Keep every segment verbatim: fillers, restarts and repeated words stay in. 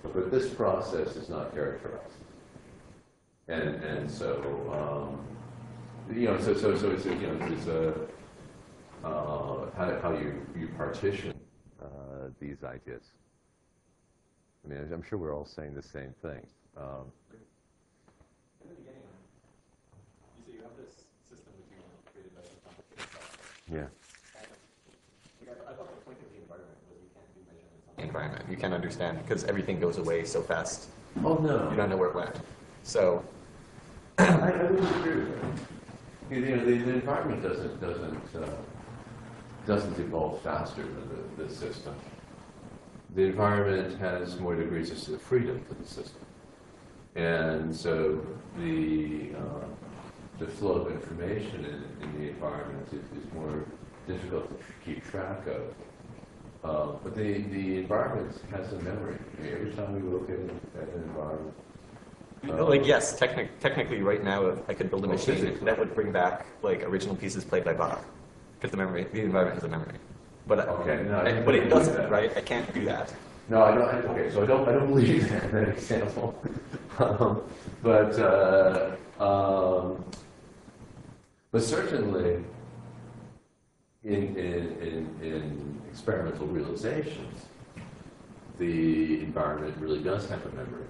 but this process is not characterized. And and so um, you know, so so so it's a, you know it's a uh, how how you you partition uh, these ideas. I mean, I'm sure we're all saying the same thing. Um, In the beginning, you say you have this system which you created by some complicated stuff. yeah. And, like, I, I thought the point of the environment was you can't do measurements on the environment. You can't understand because everything goes away so fast. Oh no. You don't know where it went. So. I, I would agree with that. You know, the, the environment doesn't doesn't uh, doesn't evolve faster than the, the system. The environment has more degrees of freedom to the system, and so the uh, the flow of information in, in the environment is, is more difficult to keep track of. Uh, but the the environment has a memory. I mean, every time we look at, at an environment. Uh, like yes, techni technically, right now, if I could build a well, machine physically. that would bring back like original pieces played by Bach, because the memory, the environment has a memory. But Okay, no, I, I but it don't doesn't, believe that. right? I can't do that. No, I don't. I, okay, so I don't. I don't believe that, that example. um, but uh, um, but certainly, in, in in in experimental realizations, the environment really does have a memory,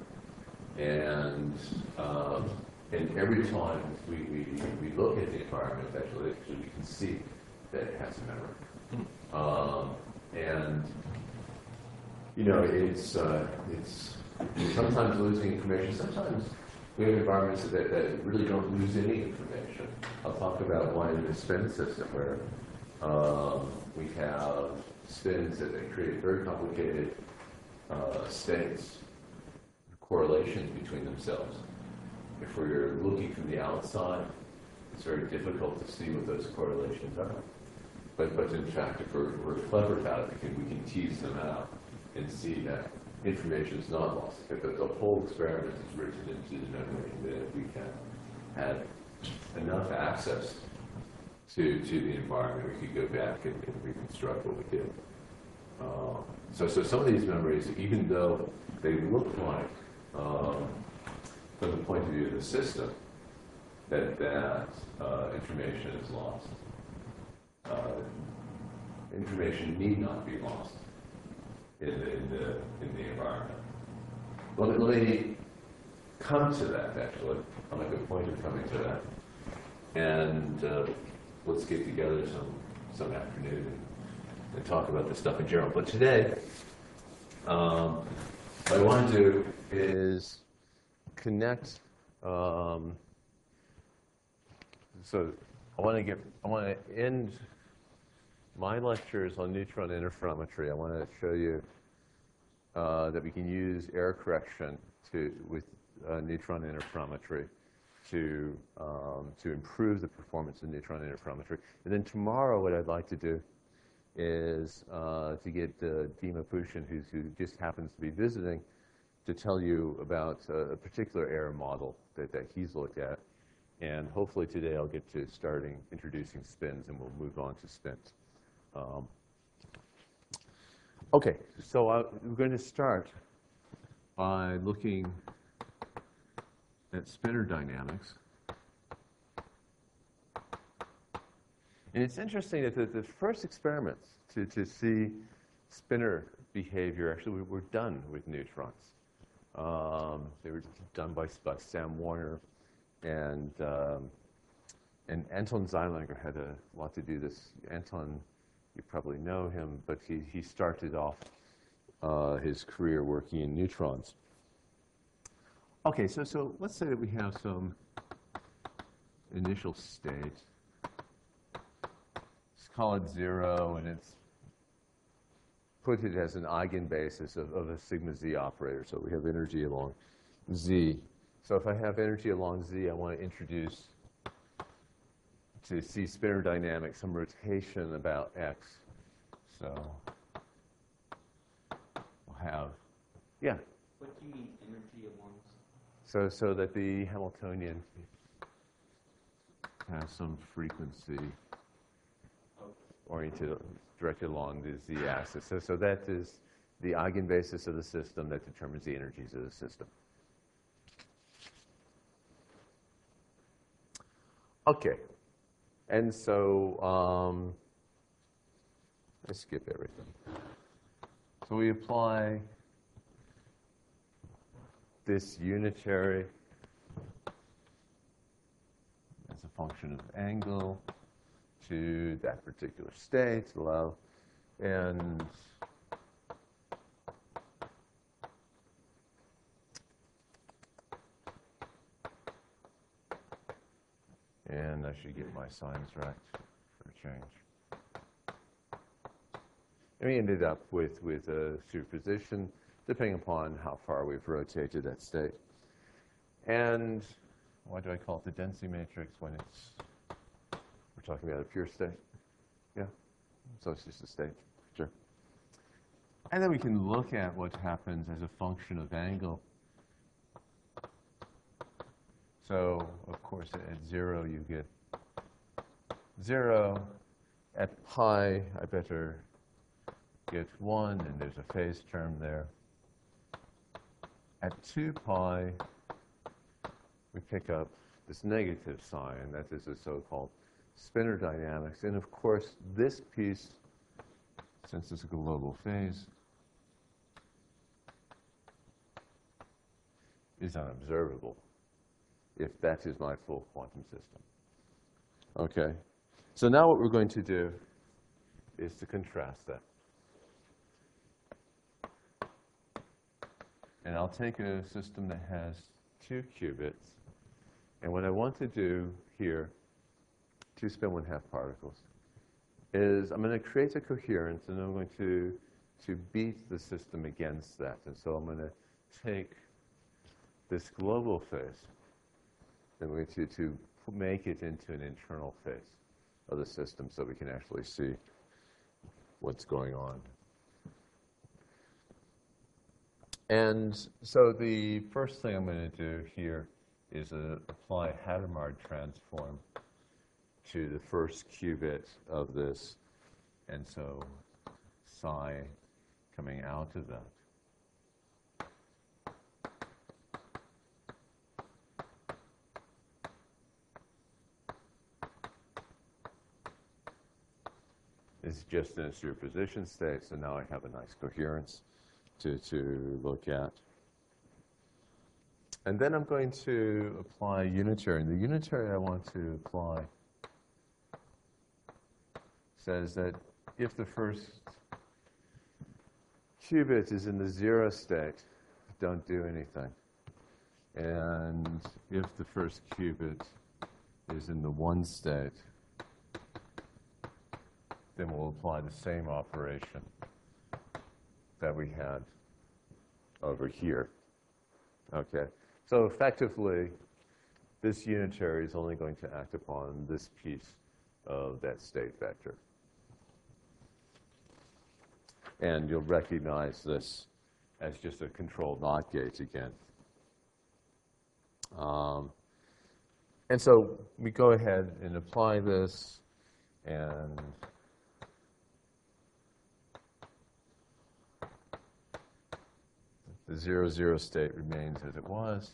and um, and every time we, we we look at the environment, actually, actually we can see that it has a memory, um, and. You know, it's uh, it's sometimes losing information. Sometimes we have environments that, that really don't lose any information. I'll talk about one in the spin system where um, we have spins that they create very complicated uh, states, correlations between themselves. If we're looking from the outside, it's very difficult to see what those correlations are. But but in fact, if we're, we're clever about it, we can, we can tease them out and see that information is not lost. That the, the whole experiment is written into the memory, that if we can have enough access to to the environment, we could go back and, and reconstruct what we did. Uh, so, so some of these memories, even though they look like, um, from the point of view of the system, that that uh, information is lost. Uh, information need not be lost in the, in the, in the environment. Let me, let me come to that, actually. I'll make a point of coming to that. And uh, let's get together some, some afternoon and, and talk about this stuff in general. But today, um, what I want to do is connect. Um, so I want to get. I want to end my lectures on neutron interferometry. I want to show you uh, that we can use error correction to with uh, neutron interferometry to um, to improve the performance of neutron interferometry. And then tomorrow, what I'd like to do is uh, to get uh, Dima Pushin, who's, who just happens to be visiting, to tell you about uh, a particular error model that, that he's looked at. And hopefully today I'll get to starting introducing spins, and we'll move on to spins. Um, okay, so I, we're going to start by looking at spinor dynamics. And it's interesting that the, the first experiments to, to see spinor behavior actually were done with neutrons. Um, they were done by, by Sam Warner, and um, and Anton Zeilinger had a lot to do this. Anton, you probably know him, but he, he started off uh, his career working in neutrons. Okay, so, so let's say that we have some initial state. Let's call it zero, and it's put it as an eigenbasis of, of a sigma z operator. So we have energy along z. So if I have energy along z, I want to introduce to see spinor dynamics some rotation about x. So we'll have, yeah. What do you mean energy along? So so that the Hamiltonian has some frequency oriented, directed along the z-axis. So so that is the eigenbasis of the system that determines the energies of the system. Okay, and so um, let's skip everything. So we apply this unitary as a function of angle to that particular state, allow, and and I should get my signs right for a change. And we ended up with, with a superposition, depending upon how far we've rotated that state. And why do I call it the density matrix when it's, we're talking about a pure state? Yeah, so it's just a state, sure. And then we can look at what happens as a function of angle. So, of course, at zero you get zero. At pi, I better get one, and there's a phase term there. At two pi, we pick up this negative sign. That is the so-called spinor dynamics. And, of course, this piece, since it's a global phase, is unobservable if that is my full quantum system. Okay, so now what we're going to do is to contrast that. And I'll take a system that has two qubits, and what I want to do here, two spin one half particles, is I'm going to create a coherence, and I'm going to, to beat the system against that. And so I'm going to take this global phase, and we're going to, to make it into an internal phase of the system so we can actually see what's going on. And so the first thing I'm going to do here is uh, apply Hadamard transform to the first qubit of this, and so psi coming out of that. It's just in a superposition state, so now I have a nice coherence to, to look at. And then I'm going to apply unitary. And the unitary I want to apply says that if the first qubit is in the zero state, don't do anything. And if the first qubit is in the one state, then we'll apply the same operation that we had over here. Okay, so effectively, this unitary is only going to act upon this piece of that state vector. And you'll recognize this as just a controlled NOT gate again. Um, and so we go ahead and apply this, and the zero, zero state remains as it was.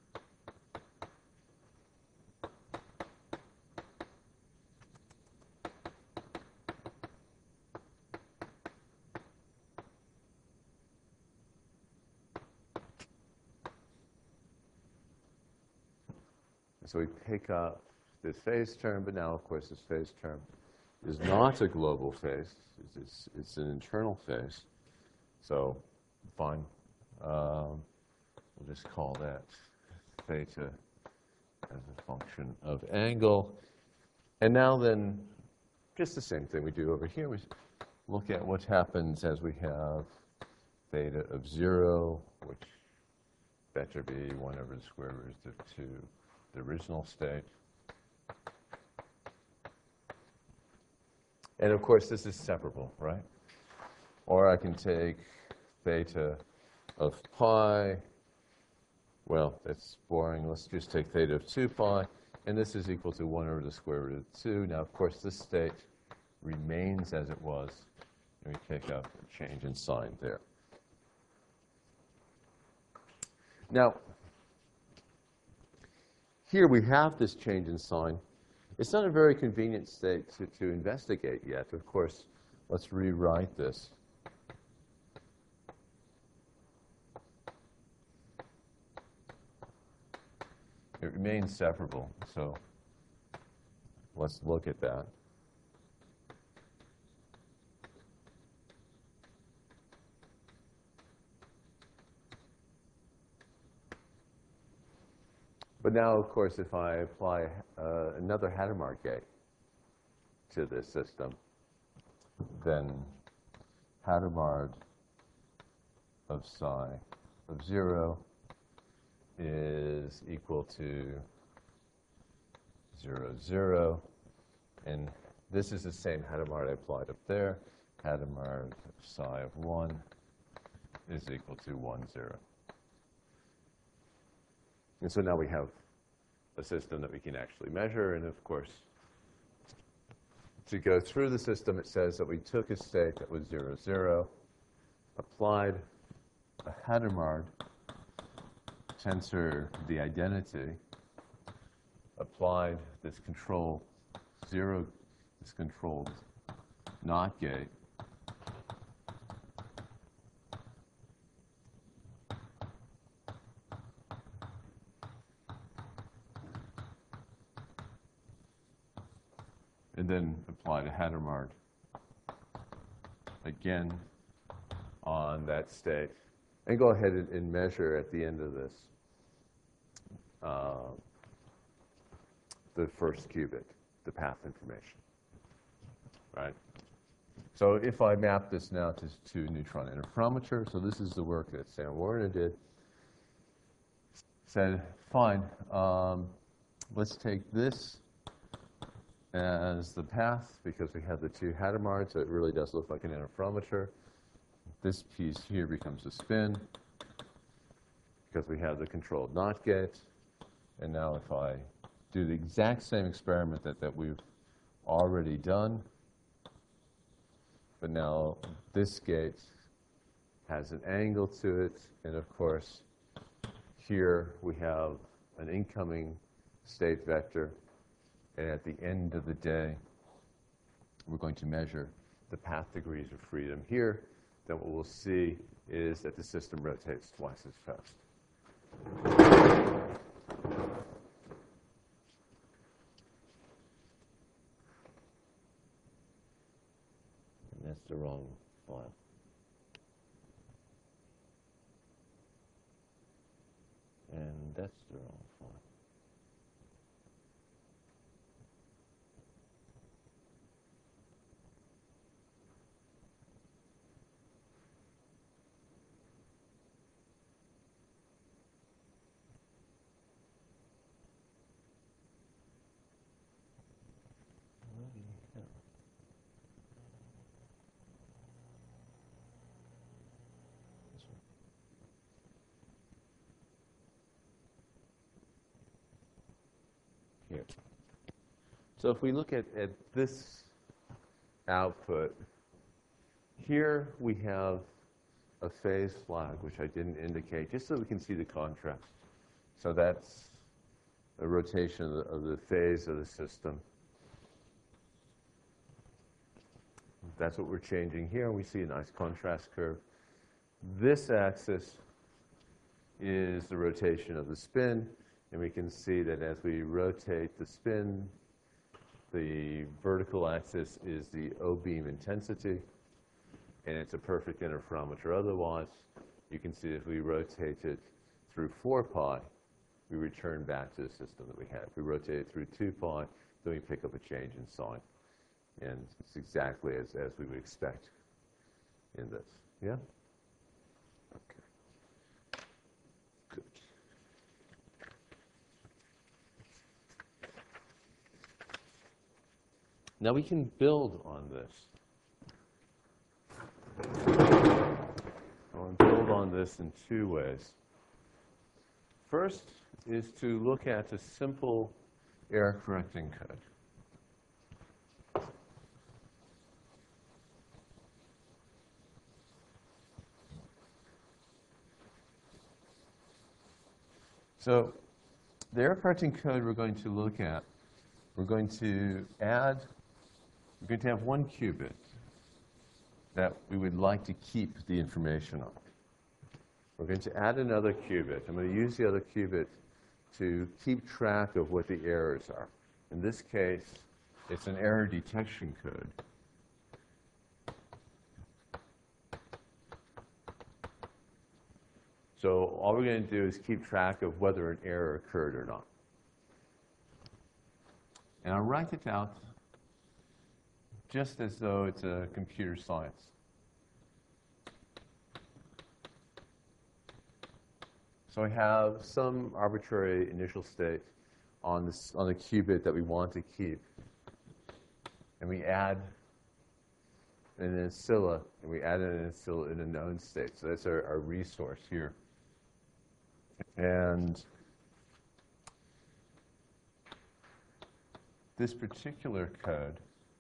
So we pick up this phase term, but now, of course, this phase term is not a global phase. It's, it's, it's an internal phase. So, fine. Um, we'll just call that theta as a function of angle. And now then, just the same thing we do over here. We look at what happens as we have theta of zero, which better be one over the square root of two, the original state. And of course, this is separable, right? Or I can take theta of pi. Well, that's boring. Let's just take theta of two pi. And this is equal to one over the square root of two. Now, of course, this state remains as it was. And we pick up a change in sign there. Now, here we have this change in sign. It's not a very convenient state to, to investigate yet. Of course, let's rewrite this. It remains separable, so let's look at that. But now, of course, if I apply uh, another Hadamard gate to this system, then Hadamard of psi of zero is equal to zero, zero. And this is the same Hadamard I applied up there. Hadamard of psi of one is equal to one, zero. And so now we have a system that we can actually measure. And of course, to go through the system, it says that we took a state that was zero, zero, applied a Hadamard tensor the identity, applied this control zero, this controlled NOT gate, and then apply the Hadamard again on that state, and go ahead and, and measure at the end of this uh, the first qubit, the path information, right? So if I map this now to, to neutron interferometer, so this is the work that Sam Warner did, said, fine, um, let's take this as the path, because we have the two Hadamards, so it really does look like an interferometer. This piece here becomes a spin, because we have the controlled NOT gate. And now if I do the exact same experiment that, that we've already done, but now this gate has an angle to it, and of course, here we have an incoming state vector. And at the end of the day, we're going to measure the path degrees of freedom here. Then what we'll see is that the system rotates twice as fast. And that's the wrong file. And that's the wrong file. Here. So if we look at, at this output, here we have a phase flag, which I didn't indicate, just so we can see the contrast. So that's a rotation of the, of the phase of the system. That's what we're changing here. We see a nice contrast curve. This axis is the rotation of the spin. And we can see that as we rotate the spin, the vertical axis is the O-beam intensity, and it's a perfect interferometer. Otherwise, you can see if we rotate it through four pi, we return back to the system that we had. If we rotate it through two pi, then we pick up a change in sign. And it's exactly as, as we would expect in this. Yeah? Okay. Good. Now we can build on this. I want to build on this in two ways. First is to look at a simple error correcting code. So the error correcting code we're going to look at, we're going to add, we're going to have one qubit that we would like to keep the information on. We're going to add another qubit. I'm going to use the other qubit to keep track of what the errors are. In this case, it's an error detection code. So all we're going to do is keep track of whether an error occurred or not. And I'll write it out just as though it's a computer science. So I have some arbitrary initial state on, this, on the qubit that we want to keep. And we add an ancilla, and we add an ancilla in a known state. So that's our, our resource here. And this particular code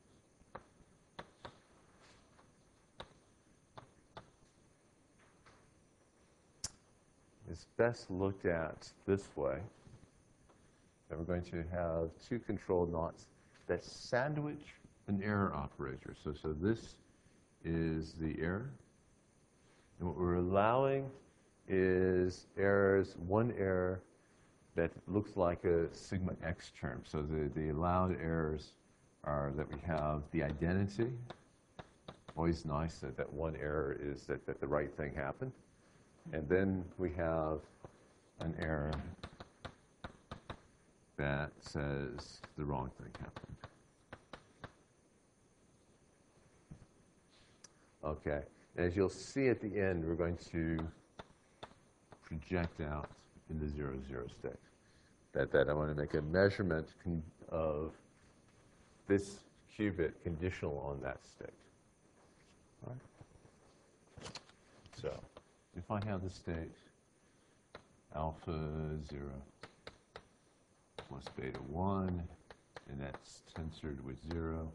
is best looked at this way. And we're going to have two control knots that sandwich an error operator. So, so this is the error. And what we're allowing is errors, one error that looks like a sigma x term. So the, the allowed errors are that we have the identity. Always nice that, that one error is that, that the right thing happened. And then we have an error that says the wrong thing happened. Okay. And as you'll see at the end, we're going to project out in the zero, zero state. That, that I want to make a measurement con of this qubit conditional on that state. All right? So if I have the state alpha zero plus beta one, and that's tensored with zero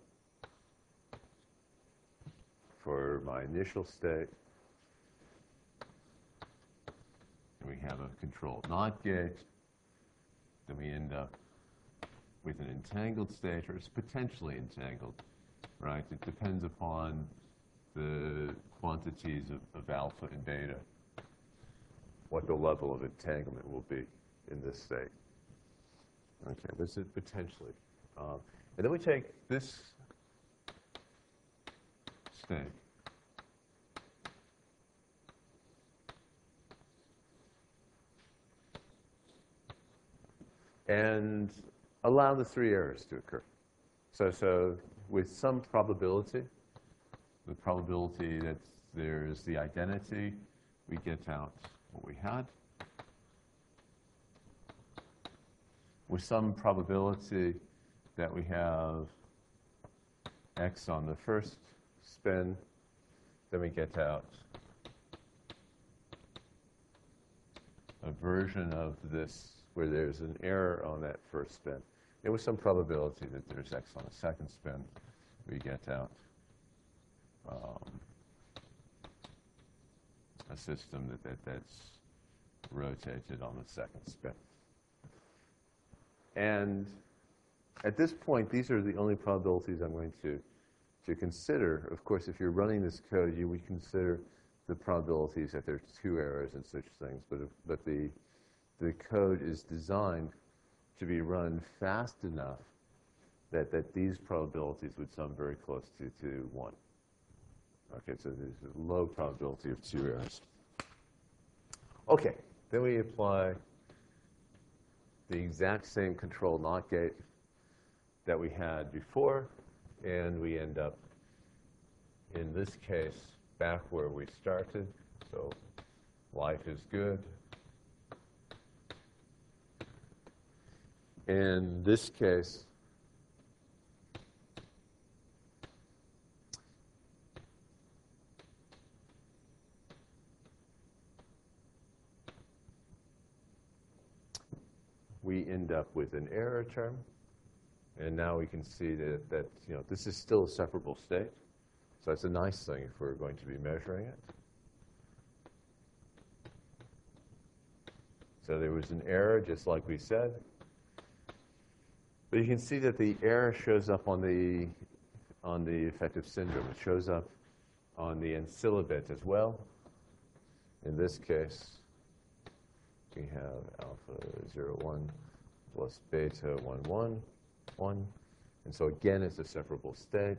for my initial state, and we have a controlled NOT gate, then we end up with an entangled state, or it's potentially entangled, right? It depends upon the quantities of, of alpha and beta, what the level of entanglement will be in this state. Okay, this is potentially. Um, and then we take this state and allow the three errors to occur. So, so with some probability, the probability that there's the identity, we get out what we had. With some probability that we have x on the first spin, then we get out a version of this where there's an error on that first spin. And with some probability that there's x on the second spin, we get out um, a system that, that that's rotated on the second spin. And at this point, these are the only probabilities I'm going to, to consider. Of course, if you're running this code, you would consider the probabilities that there are two errors and such things. But, if, but the, the code is designed to be run fast enough that, that these probabilities would sum very close to, to one. Okay, so there's a low probability of two errors. Okay, then we apply the exact same control NOT gate that we had before, and we end up, in this case, back where we started. So life is good. In this case, we end up with an error term. And now we can see that, that you know, this is still a separable state. So that's a nice thing if we're going to be measuring it. So there was an error, just like we said. But you can see that the error shows up on the, on the effective syndrome. It shows up on the ancilla bit as well. In this case, we have alpha zero one plus beta one one one. And so again, it's a separable state.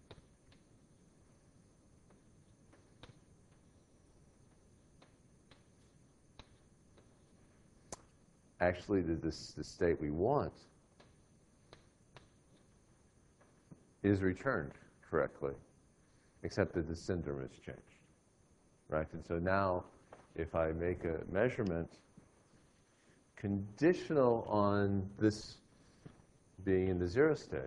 Actually, the, this, the state we want is returned correctly, except that the syndrome has changed, right? And so now, if I make a measurement conditional on this being in the zero state,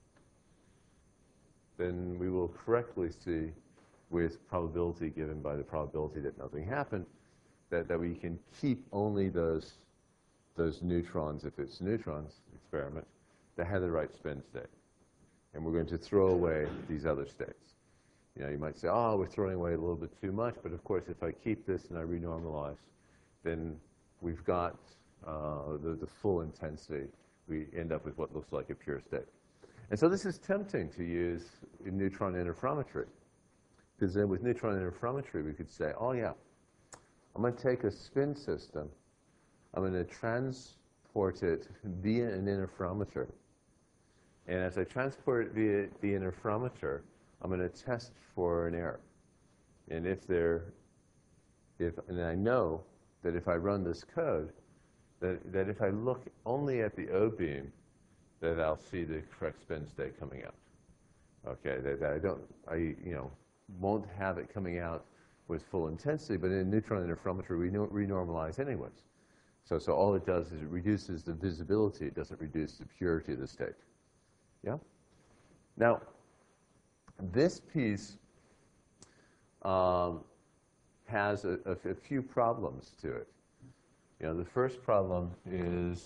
then we will correctly see, with probability given by the probability that nothing happened, that, that we can keep only those, those neutrons, if it's neutrons experiment, that have the right spin state. And we're going to throw away these other states. You know, you might say, oh, we're throwing away a little bit too much, but of course, if I keep this and I renormalize, then we've got uh, the, the full intensity. We end up with what looks like a pure state. And so this is tempting to use in neutron interferometry, because then with neutron interferometry, we could say, oh, yeah, I'm going to take a spin system, I'm going to transport it via an interferometer. And as I transport it via the interferometer, I'm going to test for an error. And if there, if, and I know that if I run this code, that, that if I look only at the O-beam, that I'll see the correct spin state coming out. Okay, that, that I don't, I, you know, won't have it coming out with full intensity, but in neutron interferometry, we renormalize anyways. So, so all it does is it reduces the visibility. It doesn't reduce the purity of the state. Yeah? Now, this piece um, has a, a, a few problems to it. You know, the first problem is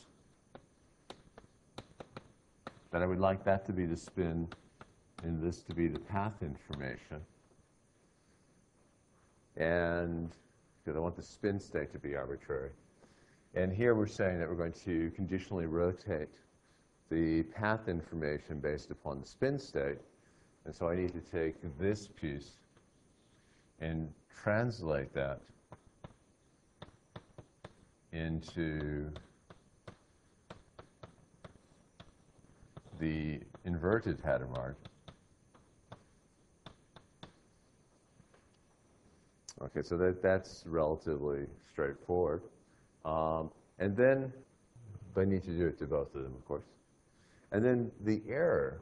that I would like that to be the spin and this to be the path information. And because I want the spin state to be arbitrary. And here we're saying that we're going to conditionally rotate the path information based upon the spin state. And so I need to take this piece and translate that into the inverted Hadamard. Okay, so that, that's relatively straightforward. Um, and then, but I need to do it to both of them, of course. And then the error,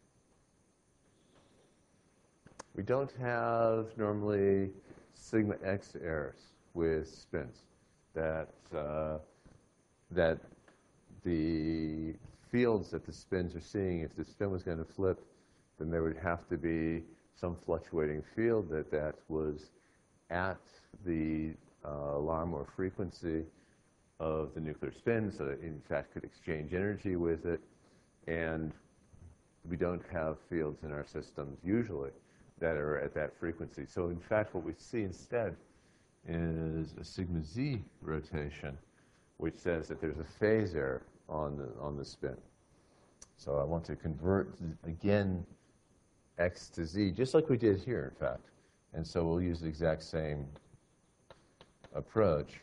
we don't have normally sigma x errors with spins. That, uh, that the fields that the spins are seeing, if the spin was going to flip, then there would have to be some fluctuating field that that was at the uh, alarm or frequency of the nuclear spin, so that in fact could exchange energy with it. And we don't have fields in our systems usually that are at that frequency. So in fact, what we see instead is a sigma z rotation, which says that there's a phase error on the, on the spin. So I want to convert, again, x to z, just like we did here, in fact. And so we'll use the exact same approach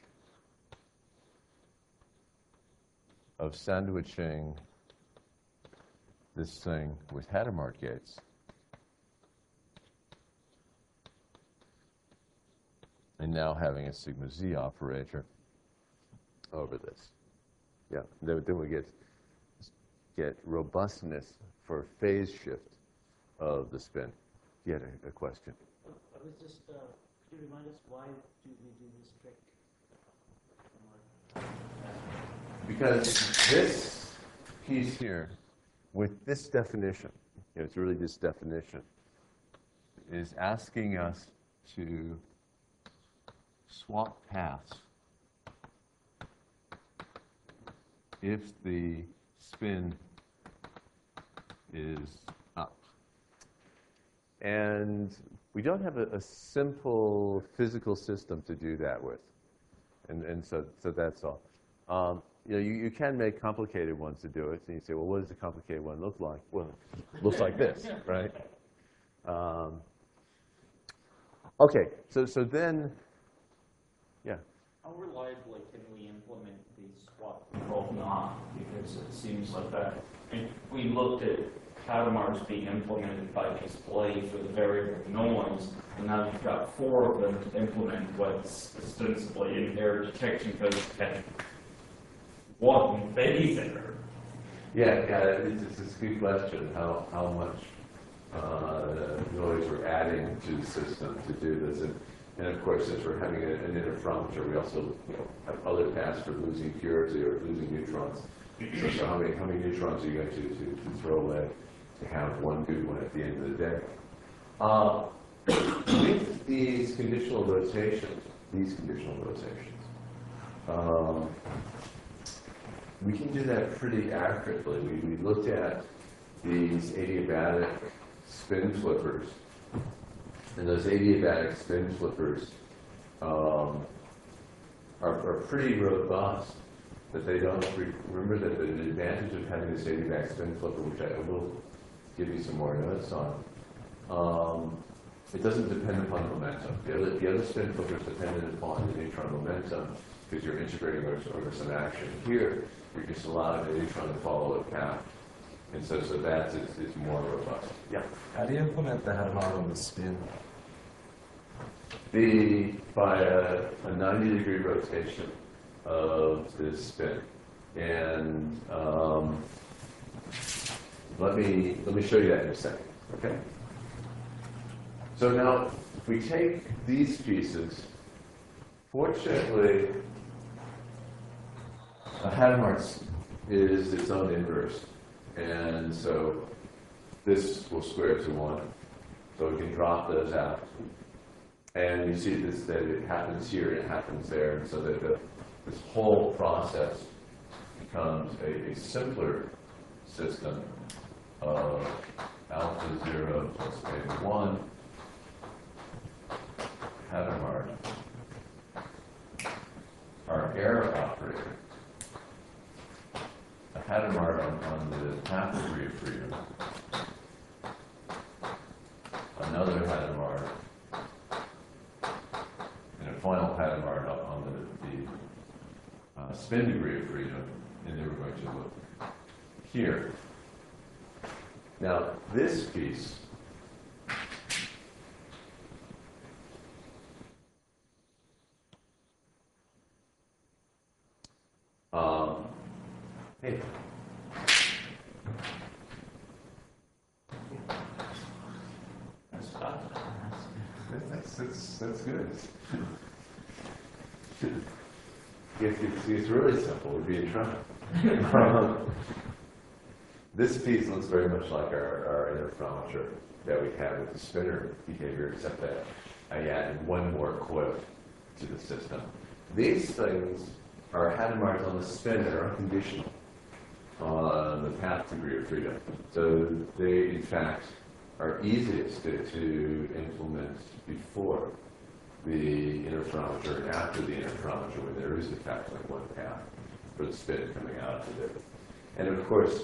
of sandwiching this thing with Hadamard gates. And now having a sigma z operator over this. Yeah, then, then we get, get robustness for phase shift of the spin. You had a, a question. I was just, uh, could you remind us why do we do this trick? Because this piece here, with this definition, you know, it's really this definition, is asking us to swap paths if the spin is up. And we don't have a, a simple physical system to do that with. And, and so, so that's all. Um, you know, you, you can make complicated ones to do it. And you say, well, what does a complicated one look like? Well, it looks like this, right? Um, okay, so, so then, yeah. How reliably can we implement the swap control not? Because it seems like that. If we looked at Catamarts being implemented by display for the variable noise, and now you've got four of them to implement what's ostensibly in error detection code at one phase error. Yeah, yeah, it's, it's a good question, how, how much uh, noise we're adding to the system to do this. And, and of course, since we're having a, an interferometer, we also you know, have other paths for losing purity or losing neutrons. So, so how many how many neutrons are you going to, to, to throw away to have one good one at the end of the day? Uh, with these conditional rotations, these conditional rotations, um, we can do that pretty accurately. We, we looked at these adiabatic spin flippers, and those adiabatic spin flippers um, are, are pretty robust. That they don't re remember that the advantage of having this adiabatic spin flipper, which I will give you some more notes on, um, it doesn't depend upon momentum. The other, the other spin flipper is dependent upon the neutron momentum because you're integrating over, over some action. Here, you're just allowing the neutron to follow a path. And so, so that is, is more robust. Yeah. How do you implement the Hadamard on the spin? The, by a, a ninety degree rotation of this spin. And um, let me let me show you that in a second, okay? So now, if we take these pieces, fortunately, a Hadamard is its own inverse. And so this will square to one. So we can drop those out. And you see this, that it happens here, it happens there, and so that the, this whole process becomes a, a simpler system of alpha zero plus beta one, Hadamard, our error operator, a Hadamard on, on the path degree of freedom, another Hadamard, and a final Hadamard up on the, the uh, spin degree of freedom, and then we're going to look here. Now, this piece um, hey. That's, that's, that's good. If it's, it's really simple, we'd be in trouble. um, this piece looks very much like our, our interferometer that we have with the spinner behavior, except that I added one more coil to the system. These things are Hadamards on the spin that are unconditional on the path degree of freedom. So they, in fact, are easiest to, to implement before the interferometer and after the interferometer when there is in fact like one path for the spin coming out of it. And of course,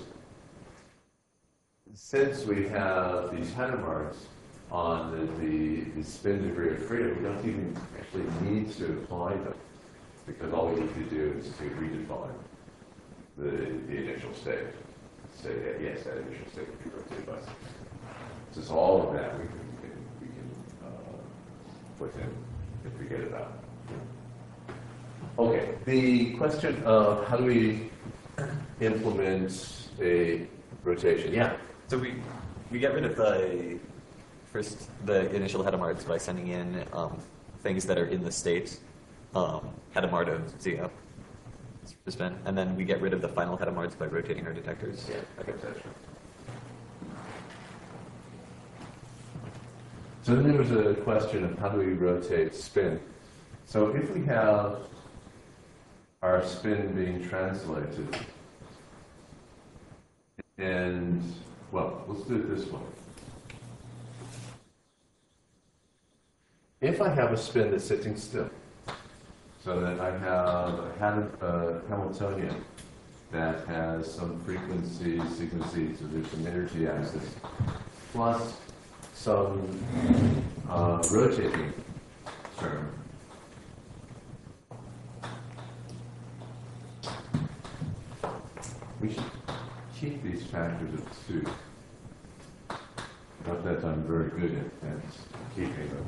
since we have these Hadamards on the, the, the spin degree of freedom, we don't even actually need to apply them because all we need to do is to redefine the, the initial state. Say, yes, that initial state can be rotated by something. So it's all of that we can, we can, we can uh, put in and forget about. Okay, the question of how do we implement a rotation? Yeah. So we we get rid of the first the initial Hadamards by sending in um, things that are in the state um, Hadamard of zero for spin, and then we get rid of the final Hadamards by rotating our detectors. Yeah, I guess that's right. So then there was a question of how do we rotate spin. So if we have our spin being translated, and, well, let's do it this way. If I have a spin that's sitting still, So that I have a Ham- uh, Hamiltonian that has some frequency, sigma z, so there's some energy axis, plus some uh, rotating term. We should keep these factors of two. Not that I'm very good at, at keeping them.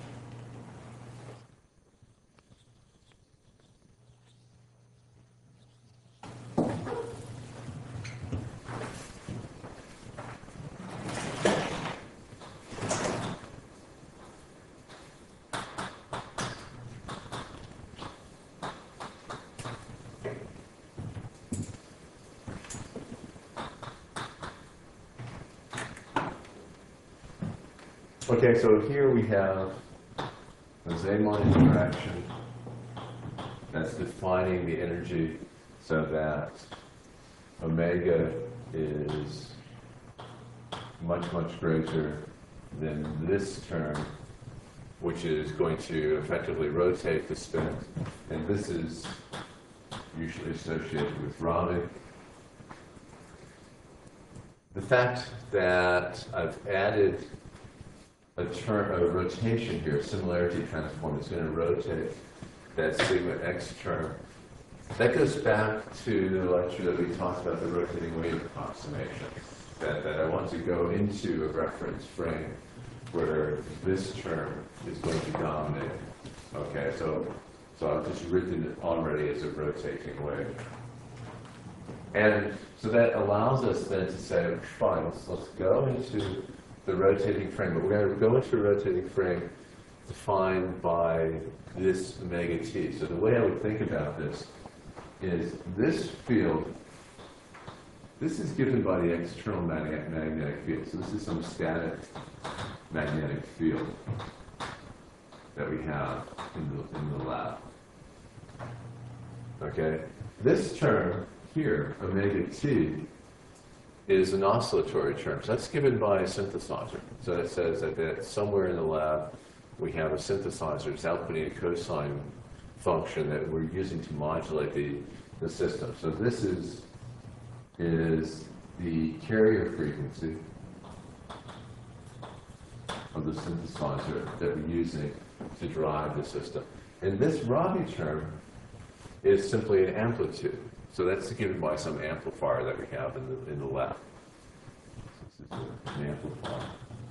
Okay, so here we have a Zeeman interaction that's defining the energy so that omega is much, much greater than this term, which is going to effectively rotate the spin. And this is usually associated with Rabi. The fact that I've added a term, a rotation here, similarity transform, is going to rotate that sigma x term. That goes back to the lecture that we talked about the rotating wave approximation, that, that I want to go into a reference frame where this term is going to dominate. Okay, so, so I've just written it already as a rotating wave. And so that allows us then to say, fine, let's, let's go into the rotating frame, but we're going to go into a rotating frame defined by this omega t. So the way I would think about this is this field, this is given by the external magnetic, magnetic field. So this is some static magnetic field that we have in the, in the lab. Okay? This term here, omega t, is an oscillatory term. So that's given by a synthesizer. So it says that, that somewhere in the lab we have a synthesizer that's outputting a cosine function that we're using to modulate the, the system. So this is, is the carrier frequency of the synthesizer that we're using to drive the system. And this Rabi term is simply an amplitude. So that's given by some amplifier that we have in the, in the lab. This is an amplifier.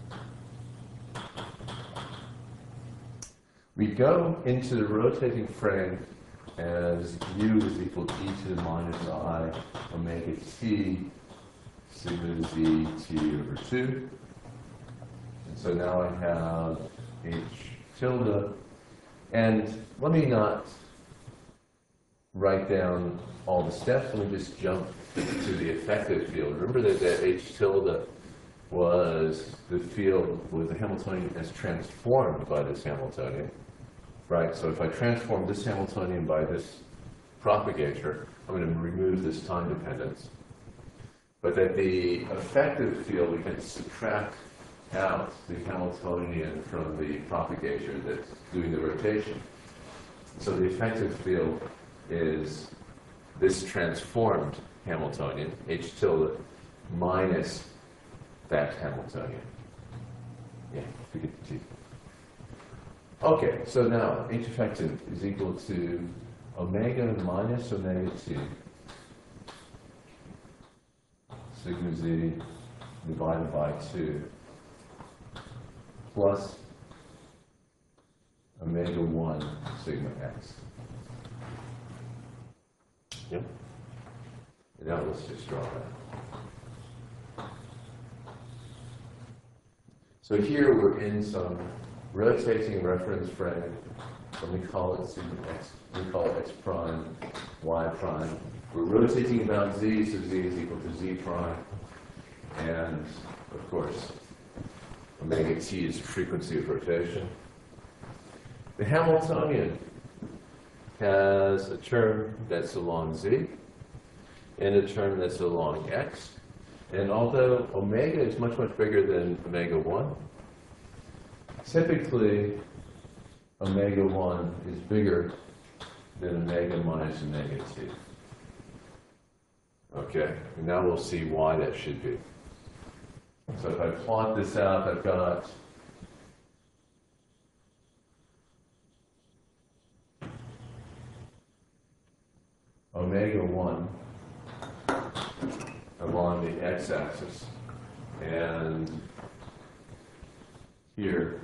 We go into the rotating frame as u is equal to e to the minus I omega t sigma z t over two. And so now I have h tilde. And let me not write down all the steps. Let me just jump to the effective field. Remember that, that h tilde was the field, was the Hamiltonian as transformed by this Hamiltonian, right? So if I transform this Hamiltonian by this propagator, I'm going to remove this time dependence. But that the effective field, we can subtract out the Hamiltonian from the propagator that's doing the rotation. So the effective field is this transformed Hamiltonian, h tilde, minus that Hamiltonian. Yeah, forget the t. Okay, so now h effective is equal to omega minus omega t sigma z divided by two plus omega one sigma x. Yep. And now let's just draw that. So here we're in some rotating reference frame. Let me call it sigma x. We call it x prime, y prime. We're rotating about z, so z is equal to z prime. And of course, omega t is frequency of rotation. The Hamiltonian has a term that's along z and a term that's along x. And although omega is much, much bigger than omega one, typically omega one is bigger then omega minus omega t. Okay, and now we'll see why that should be. So if I plot this out, I've got omega one along the x-axis, and here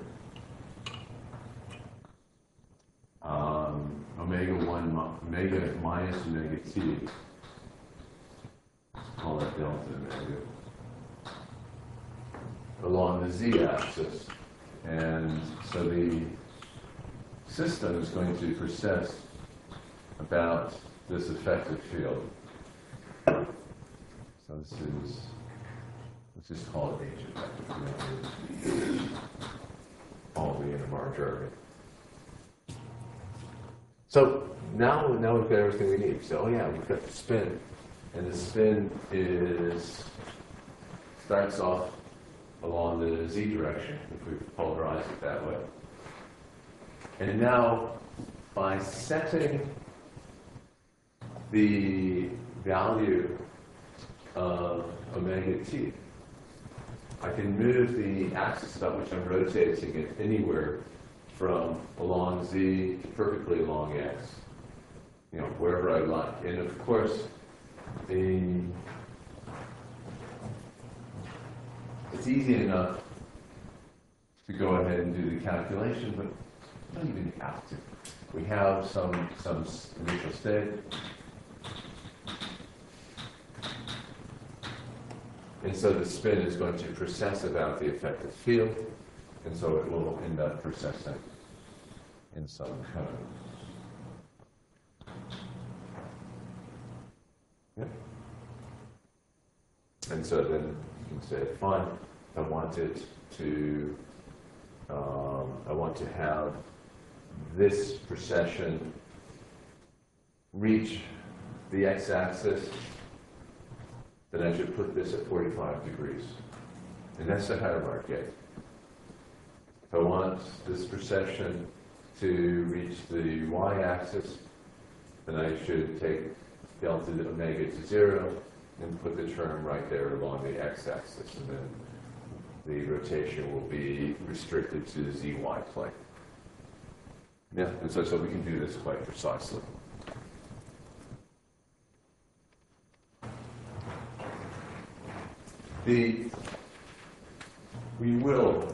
um, omega one, omega minus omega t, call that delta omega, along the z-axis. And so the system is going to persist about this effective field. So this is, let's just call it H effective field. All the N M R jargon. So now, now we've got everything we need. So oh yeah, we've got the spin, and the spin is starts off along the z direction if we polarize it that way. And now, by setting the value of omega t, I can move the axis about which I'm rotating it anywhere from along z to perfectly along x, you know, wherever I like. And of course, the it's easy enough to go ahead and do the calculation, but we don't even have to. We have some some initial state. And so the spin is going to precess about the effective field, and so it will end up precessing in some cone. Yeah. And so then you can say, fine, I want it to, um, I want to have this precession reach the x-axis, then I should put this at forty-five degrees. And that's the Hadamard gate. If I want this precession to reach the y-axis, then I should take delta omega to zero and put the term right there along the x-axis, and then the rotation will be restricted to the zy plane. Yeah, and so, so we can do this quite precisely. The, we will,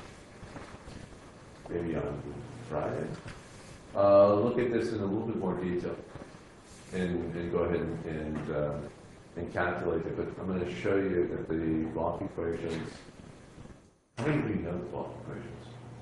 maybe on Friday, uh, look at this in a little bit more detail and, and go ahead and, and, uh, and calculate it. But I'm going to show you that the block equations, how many of you know the block equations?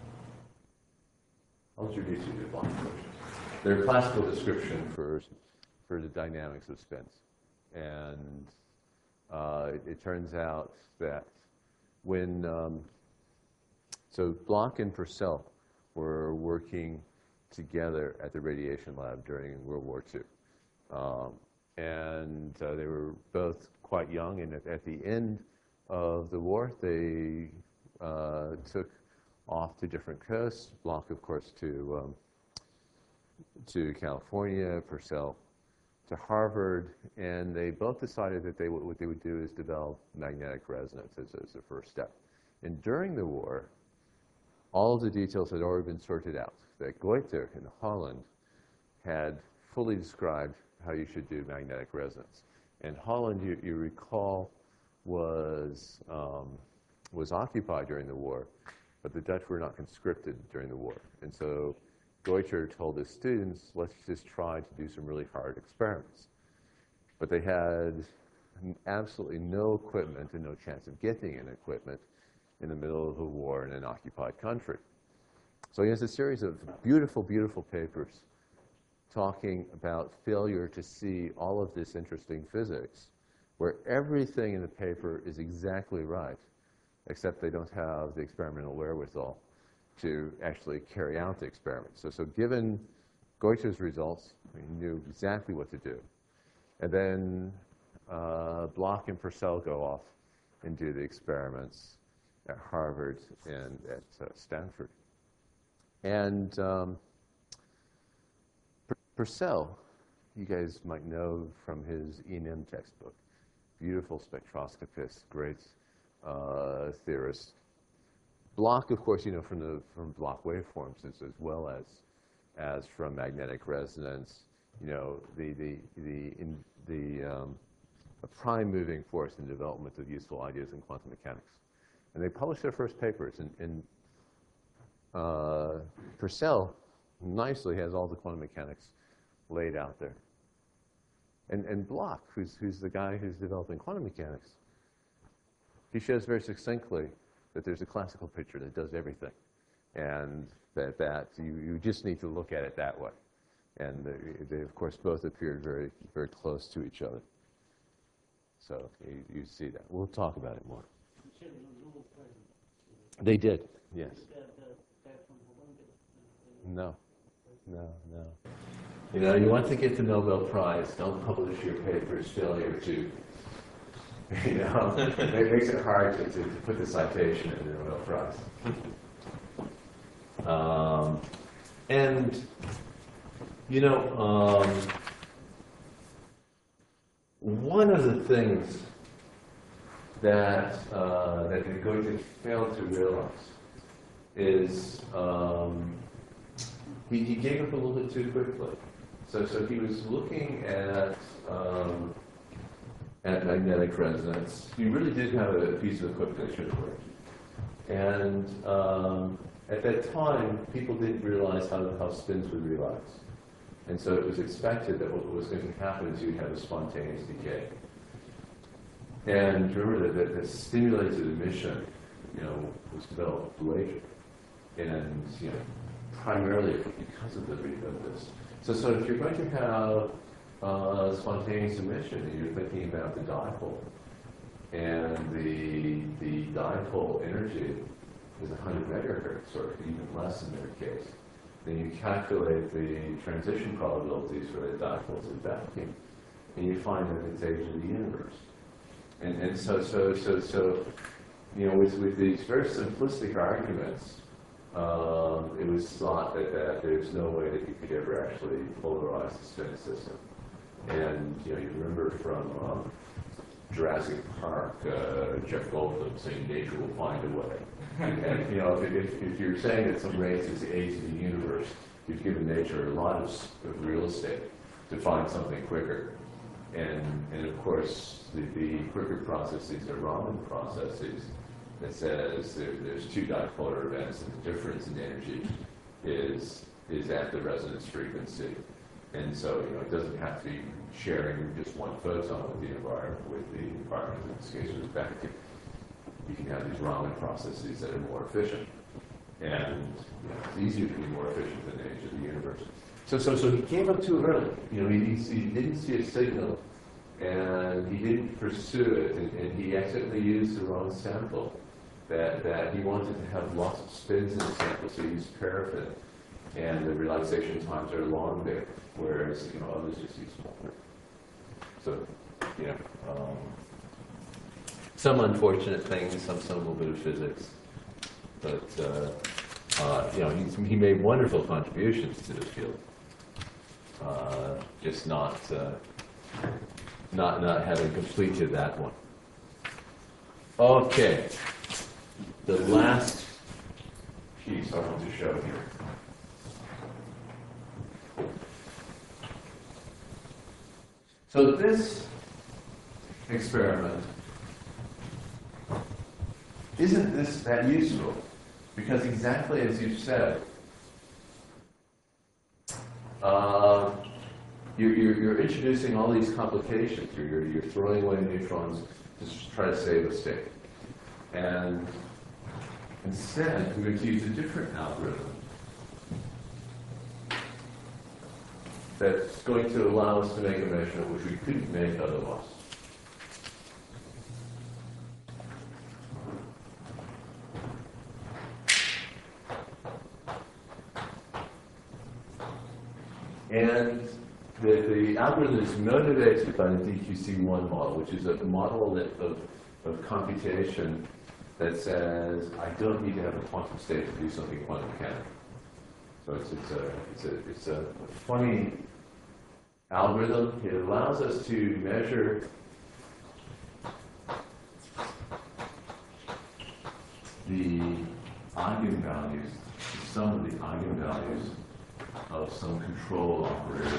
I'll introduce you to the block equations. They're a classical description for, for the dynamics of spins. And Uh, it, it turns out that when, um, so Bloch and Purcell were working together at the radiation lab during World War Two. Um, and uh, they were both quite young, and at, at the end of the war, they uh, took off to different coasts. Bloch, of course, to, um, to California, Purcell to Harvard, and they both decided that they what they would do is develop magnetic resonance as, as the first step. And during the war, all of the details had already been sorted out. That Goethe in Holland had fully described how you should do magnetic resonance. And Holland, you, you recall, was um, was occupied during the war, but the Dutch were not conscripted during the war, and so Goethe told his students, let's just try to do some really hard experiments. But they had absolutely no equipment and no chance of getting an equipment in the middle of a war in an occupied country. So he has a series of beautiful, beautiful papers talking about failure to see all of this interesting physics, where everything in the paper is exactly right, except they don't have the experimental wherewithal to actually carry out the experiment. So, so given Goethe's results, he knew exactly what to do. And then uh, Bloch and Purcell go off and do the experiments at Harvard and at uh, Stanford. And um, Purcell, you guys might know from his E and M textbook. Beautiful spectroscopist, great uh, theorist. Bloch, of course, you know, from the from Bloch waveforms as, as well as as from magnetic resonance. You know, the the the in, the um, a prime moving force in the development of useful ideas in quantum mechanics. And they published their first papers, and, and uh, Purcell nicely has all the quantum mechanics laid out there. And, and Bloch, who's, who's the guy who's developing quantum mechanics, he shows very succinctly that there's a classical picture that does everything. And that, that you, you just need to look at it that way. And they, they, of course, both appeared very, very close to each other. So you, you see that. We'll talk about it more. They did, yes. No, no, no. You know, you want to get the Nobel Prize, don't publish your paper's failure to, you know, it makes it hard to, to, to put the citation in the Nobel Prize. Um, and, you know, um, one of the things that, uh, that they're going to fail to realize is um, he, he gave up a little bit too quickly. So, so he was looking at um, at magnetic resonance. He really did have a piece of equipment that should have worked. And um, at that time, people didn't realize how, how spins would realize. And so it was expected that what was going to happen is you'd have a spontaneous decay. And remember that, that the stimulated emission, you know, was developed later. And, you know, primarily because of the of this. So, so if you're going to have uh, spontaneous emission, and you're thinking about the dipole, and the the dipole energy is one hundred megahertz, or even less in their case, then you calculate the transition probabilities for the dipoles in vacuum, and you find that it's age of the universe. And and so so so so, you know, with with these very simplistic arguments. Um, it was thought that, that there's no way that you could ever actually polarize the spin system. And, you know, you remember from um, Jurassic Park, uh, Jeff Goldblum saying nature will find a way. And, and you know, if, if, if you're saying that some race is the age of the universe, you've given nature a lot of, of real estate to find something quicker. And, and of course, the, the quicker processes are Raman processes. That says there, there's two dipolar events, and the difference in energy is is at the resonance frequency, and so you know it doesn't have to be sharing just one photon with the environment. With the environment, in this case, with vacuum, you can have these Raman processes that are more efficient, and you know, it's easier to be more efficient than the age of the universe. So, so, so he gave up too early. You know, he, he didn't see a signal, and he didn't pursue it, and, and he accidentally used the wrong sample. That, that he wanted to have lots of spins in the sample, so he used paraffin, and the relaxation times are long there, whereas you know others just use more. So, you know, um, some unfortunate things, some some little bit of physics, but uh, uh, you know he, he made wonderful contributions to the field, uh, just not uh, not not having completed that one. Okay. The last piece I want to show here. So this experiment, isn't this that useful? Because exactly as you said, uh, you're, you're, you're introducing all these complications. You're, you're, you're throwing away neutrons to try to save a state. And instead, we're going to use a different algorithm that's going to allow us to make a measurement which we couldn't make otherwise. And the, the algorithm is motivated by the D Q C one model, which is a model that, of, of computation that says, I don't need to have a quantum state to do something quantum mechanical. So it's, it's, a, it's, a, it's a funny algorithm. It allows us to measure the eigenvalues, the sum of the eigenvalues of some control operator.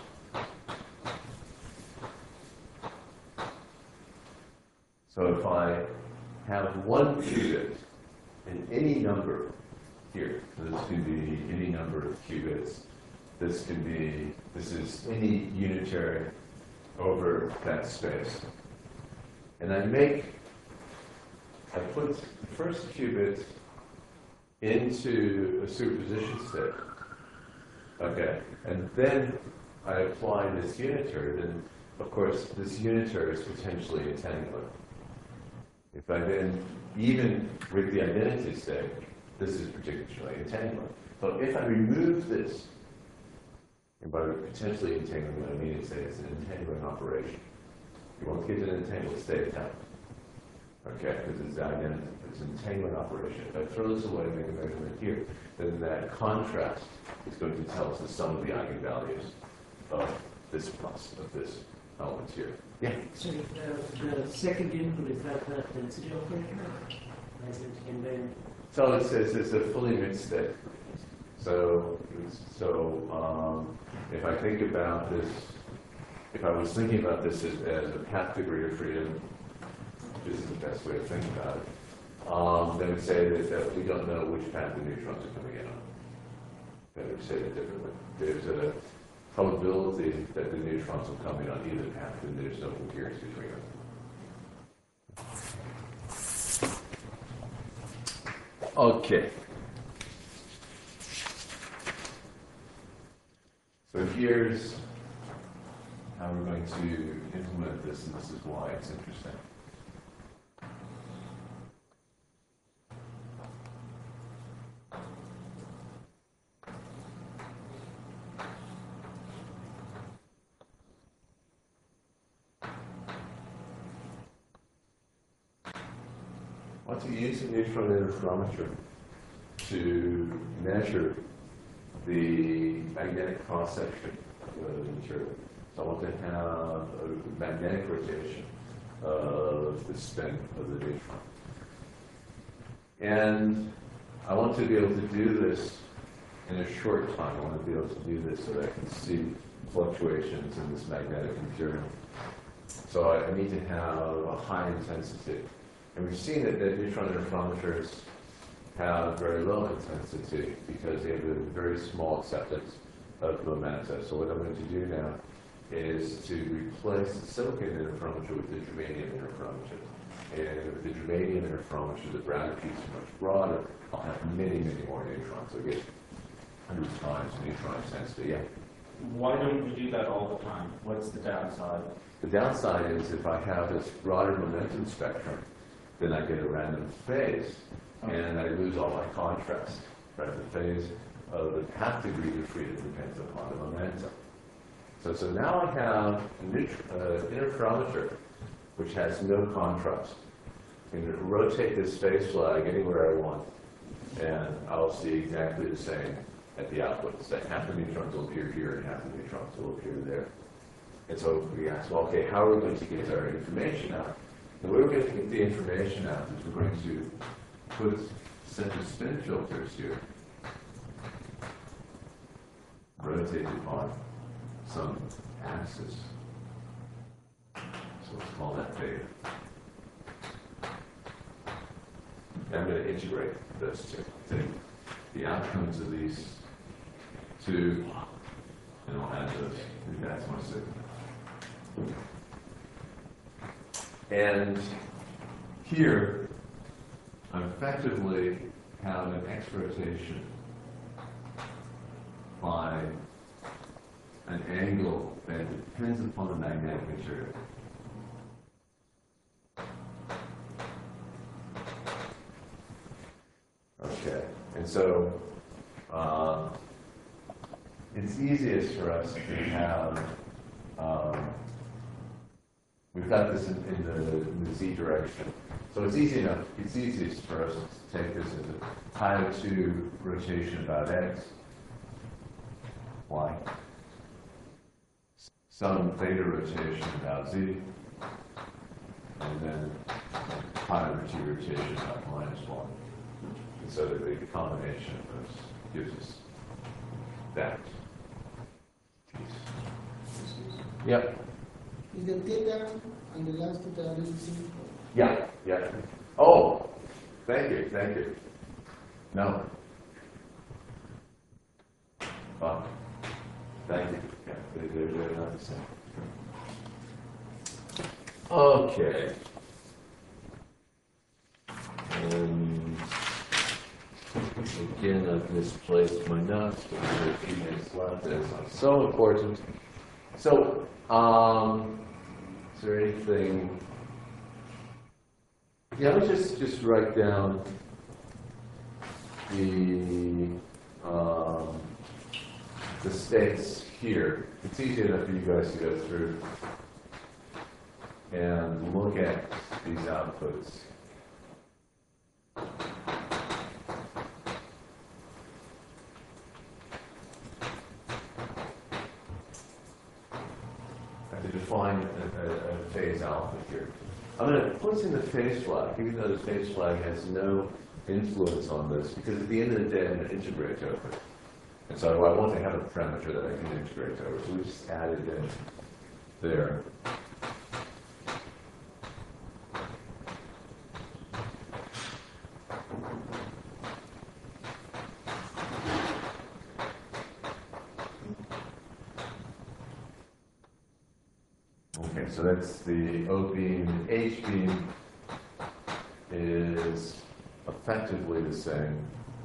So if I have one qubit in any number here, so this can be any number of qubits, this can be, this is any unitary over that space. And I make, I put the first qubit into a superposition state. Okay, and then I apply this unitary, then of course this unitary is potentially entangling. If I then, even with the identity state, this is particularly entangling. So if I remove this, and by potentially entangling, I mean say it's an entangling operation. You won't get an entangled state now. Okay, because it's identity, it's an entangling operation. If I throw this away and make a measurement here, then that contrast is going to tell us the sum of the eigenvalues of this plus, of this element here. Yeah? So the, the second input, is that the density operator? As it, and then, So it says it's a fully mixed state. So, so um, if I think about this, if I was thinking about this as, as a path degree of freedom, this is the best way to think about it, um, then we'd say that, that we don't know which path the neutrons are coming in on. Then we'd say it differently. There's a probability that the neutrons will come in on either path, and there's no coherence between them. Okay. So here's how we're going to implement this, and this is why it's interesting. I want to use a neutron interferometer to measure the magnetic cross-section of the material. So I want to have a magnetic rotation of the spin of the neutron. And I want to be able to do this in a short time. I want to be able to do this so that I can see fluctuations in this magnetic material. So I, I need to have a high intensity. And we've seen that, that neutron interferometers have very low intensity because they have a very small acceptance of momenta. So what I'm going to do now is to replace the silicon interferometer with the germanium interferometer. And with the germanium interferometer, the Brownian piece is much broader. I'll have many, many more neutrons. So I get hundreds of times neutron intensity. Yeah. Why don't we do that all the time? What's the downside? The downside is if I have this broader momentum spectrum, then I get a random phase, and I lose all my contrast. Right? The phase of the path degree of freedom depends upon the momentum. So, so now I have an uh, interferometer which has no contrast. I can rotate this phase flag anywhere I want, and I'll see exactly the same at the output. So half the neutrons will appear here, and half the neutrons will appear there. And so we ask, well, okay, how are we going to get our information out? The way we're going to get the information out is we're going to put center spin filters here, rotated on some axis. So let's call that theta. And I'm going to integrate those two. Take the outcomes of these two, and I'll add those. And that's my signal. And here, I effectively have an X rotation by an angle that depends upon the magnetic material. Okay, and so uh, it's easiest for us to have um, we've got this in, in, the, in the z direction. So it's easy enough, it's easiest for us to take this as a pi two rotation about x, y. some theta rotation about z, and then pi over t rotation about minus one. And so that the combination of those gives us that piece. Yep. Is the theta and the last theta are the same? Yeah, yeah. Oh, thank you, thank you. No. Well, thank you. Yeah, they- they're, they're not the same. Okay. And again, I've misplaced my notes, but there are a few minutes left. It's not so important. So, um, is there anything? Yeah, let me just, just write down the, um, the states here. It's easy enough for you guys to go through and look at these outputs. I have to define a, a, a phase alpha here. I'm going to put in the phase flag, even though the phase flag has no influence on this, because at the end of the day, I'm going to integrate over it. And so I want to have a parameter that I can integrate over. So we just added in there. Okay, so that's the O beam. H beam is effectively the same.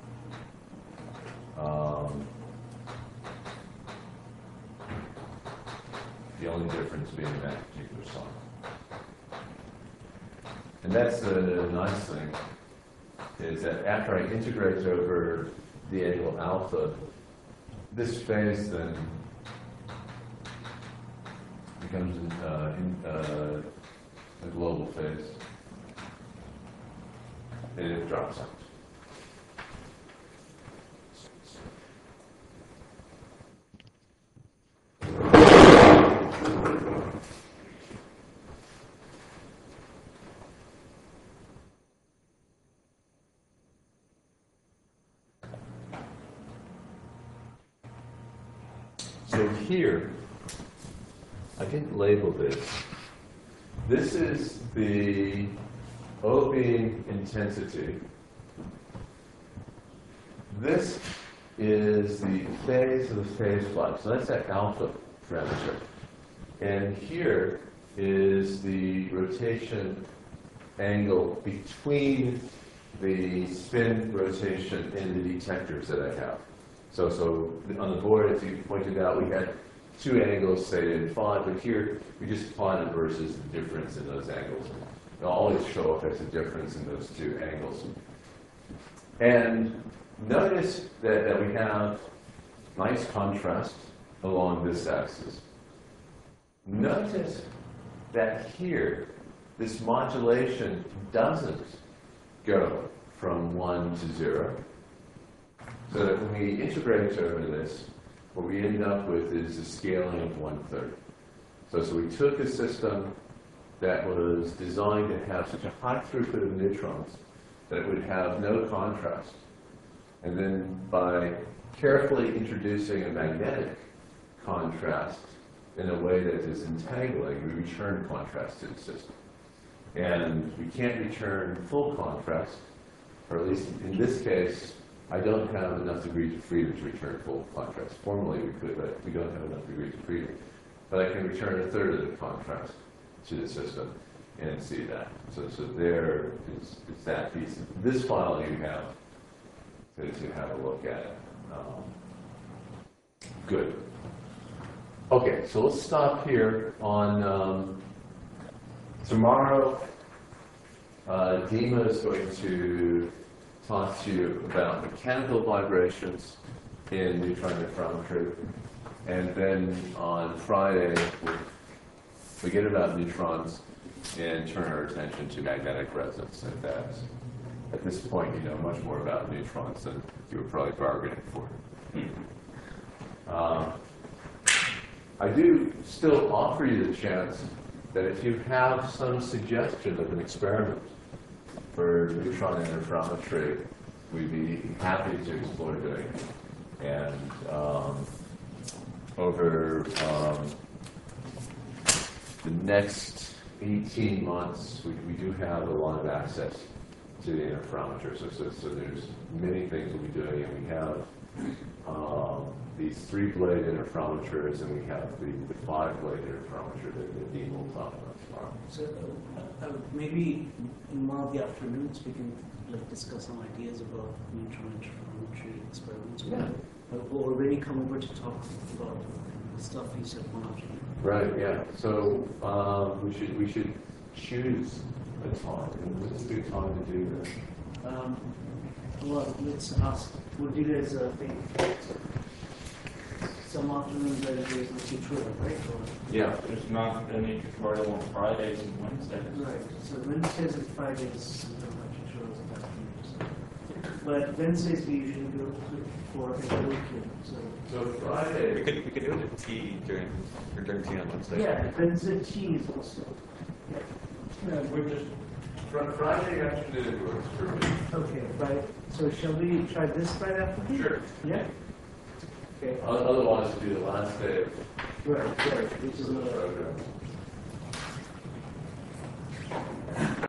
Um, the only difference being that particular sign. And that's the nice thing, is that after I integrate over the angle alpha, this phase then becomes uh, in, uh, a global phase, and it drops out. So here, I didn't label this. This is the O beam intensity. This is the phase of the phase flux. So that's that alpha parameter. And here is the rotation angle between the spin rotation and the detectors that I have. So, so on the board, as you pointed out, we had two angles, say in five, but here we just plotted versus the difference in those angles. They'll always show up as a difference in those two angles. And notice that, that we have nice contrast along this axis. Notice that here, this modulation doesn't go from one to zero. So that when we integrate over this, what we end up with is a scaling of one-third. So, so we took a system that was designed to have such a high throughput of neutrons that it would have no contrast. And then by carefully introducing a magnetic contrast in a way that is entangling, we return contrast to the system. And we can't return full contrast, or at least in this case, I don't have enough degrees of freedom to return full contrast. Formally we could, but we don't have enough degrees of freedom. But I can return a third of the contrast to the system and see that. So, so there is, is that piece. This file you have to, to have a look at it. Um, good. Okay, so let's stop here on um, tomorrow. Uh, Dima is going to talk to you about mechanical vibrations in neutron interferometry. And then on Friday, we'll forget about neutrons and turn our attention to magnetic resonance. And that's, at this point, you know much more about neutrons than you were probably bargaining for. Um, I do still offer you the chance that if you have some suggestion of an experiment for neutron interferometry, we'd be happy to explore doing it. And um, over um, the next eighteen months, we, we do have a lot of access to the interferometer. So, so, so there's many things we'll be doing, and we have um, these three-blade interferometers, and we have the, the five-blade interferometer that, that Dean will talk about tomorrow. So uh, uh, maybe in one of the afternoons we can like discuss some ideas about neutron interferometry experiments. Yeah. Uh, Or maybe come over to talk about the stuff you said one afternoon. Right, yeah. So um, we should we should choose a time. And what's a good time to do that? Um, well, let's ask, what do you guys uh, think? Some afternoons that is with tutorial, right? Or, Yeah. There's not any tutorial on Fridays and Wednesdays. right, so Wednesdays and Fridays, we don't have tutorials at that time. So. But Wednesdays we usually go for a weekend, so. So We Friday. could, we could do it at tea during, or during tea on Wednesday. Yeah, Wednesday tea is also. Yeah, we're just Fri- Friday afternoon works for me. Okay, right, so shall we try this Friday afternoon? Sure. Yeah? Okay, O- Otherwise, it'll be the last day of right, right, which is the another. program.